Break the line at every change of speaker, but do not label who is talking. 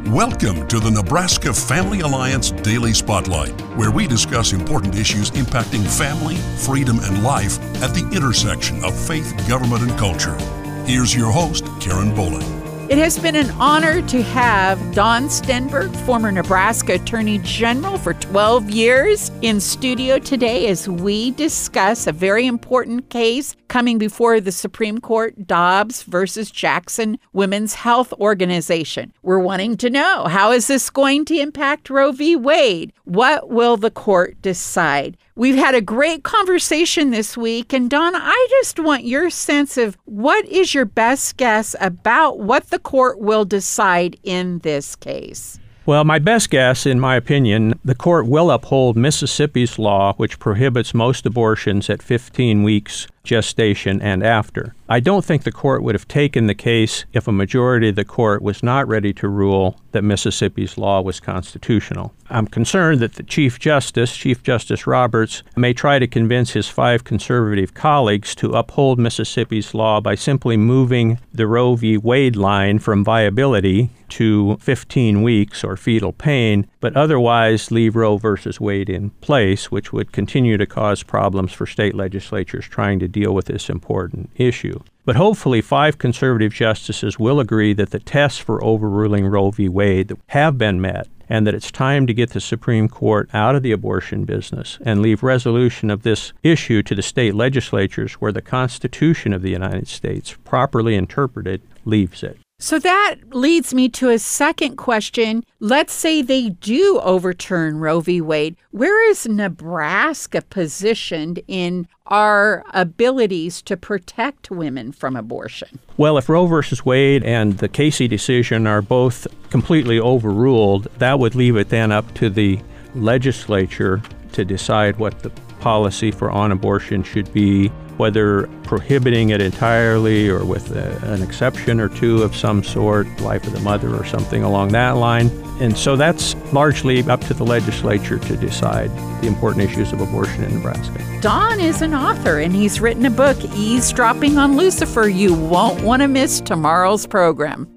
Welcome to the Nebraska Family Alliance Daily Spotlight, where we discuss important issues impacting family, freedom, and life at the intersection of faith, government, and culture. Here's your host, Karen Bowling.
It has been an honor to have Don Stenberg, former Nebraska Attorney General for 12 years, in studio today as we discuss a very important case coming before the Supreme Court, Dobbs versus Jackson Women's Health Organization. We're wanting to know, how is this going to impact Roe v. Wade? What will the court decide? We've had a great conversation this week, and Don, I just want your sense of what is your best guess about what the court will decide in this case?
Well, my best guess, in my opinion, the court will uphold Mississippi's law, which prohibits most abortions at 15 weeks gestation and after. I don't think the court would have taken the case if a majority of the court was not ready to rule that Mississippi's law was constitutional. I'm concerned that the Chief Justice Roberts, may try to convince his 5 conservative colleagues to uphold Mississippi's law by simply moving the Roe v. Wade line from viability to 15 weeks or fetal pain, but otherwise leave Roe versus Wade in place, which would continue to cause problems for state legislatures trying to deal with this important issue. But hopefully 5 conservative justices will agree that the tests for overruling Roe v. Wade have been met, and that it's time to get the Supreme Court out of the abortion business and leave resolution of this issue to the state legislatures, where the Constitution of the United States, properly interpreted, leaves it.
So that leads me to a second question. Let's say they do overturn Roe v. Wade. Where is Nebraska positioned in our abilities to protect women from abortion?
Well, if Roe versus Wade and the Casey decision are both completely overruled, that would leave it then up to the legislature to decide what the policy for on-abortion should be, whether prohibiting it entirely or with an exception or two of some sort, life of the mother or something along that line. And so that's largely up to the legislature to decide the important issues of abortion in Nebraska.
Don is an author, and he's written a book, Eavesdropping on Lucifer. You won't want to miss tomorrow's program.